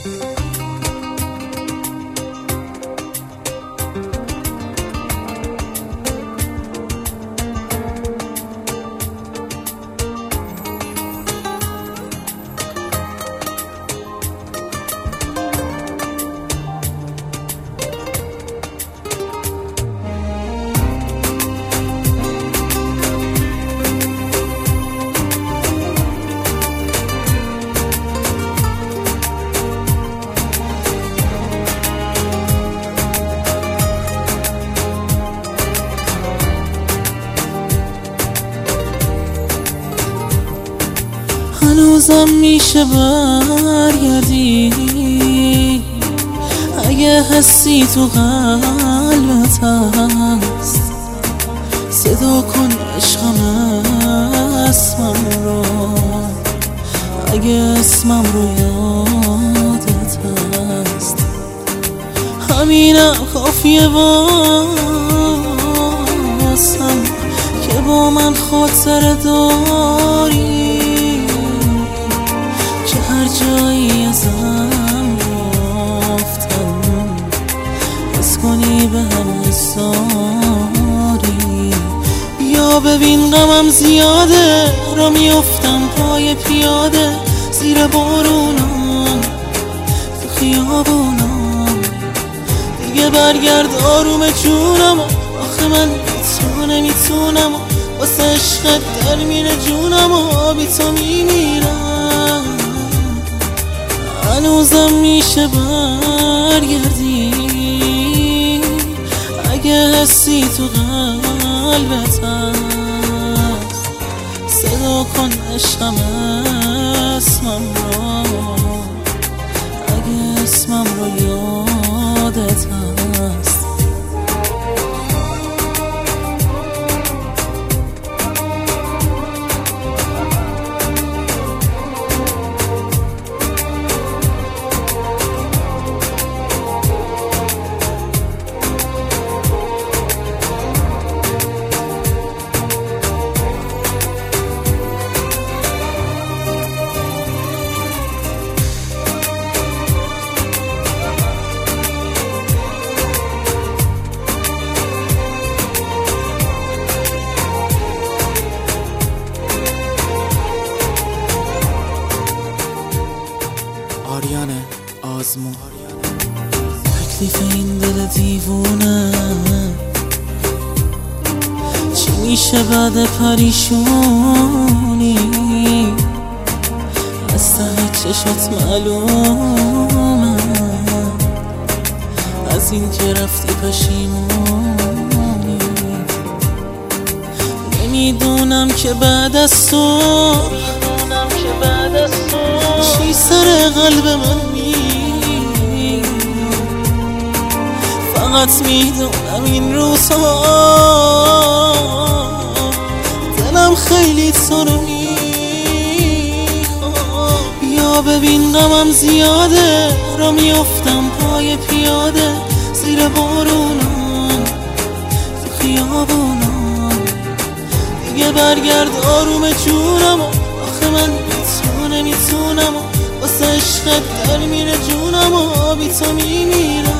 هنوزم میشه برگردی اگه حسی تو قلبت هست، صدا کن عشقم اسمم رو اگه اسمم رو یادت هست. همینم کافیه واسم که با من خاطره داری، که هر جایی ازم رفتم حس کنی به هم حساری. بیا ببین غمم زیاده، را میافتم پای پیاده زیر بارونم تو خیابونم. دیگه برگرد آروم جونم، آخه من نمیتونم واسه عشقت در میره جونم و بی تو میمیرم. هنوزم میشه برگردی اگه حسی تو قلبت هست، صدا کن عشقم اسمم رو اگه اسمم رو یادت هست. آریان آزمون، تکلیف این دل دیوونه چی میشه بعد پریشونی؟ از ته چشات معلومه از این که رفتی پشیمونی. نمیدونم که بعد از تو چی سر قلب من میاد، فقط میدونم این روزها دلم خیلی تو رو میخواد. بیا ببین غمم زیاده، را میافتم پای پیاده زیر بارونم تو خیابونم. دیگه برگرد آروم جونم، آخه من نمیتونم واسه عشقت در میره جونم و بی تو میمیرم.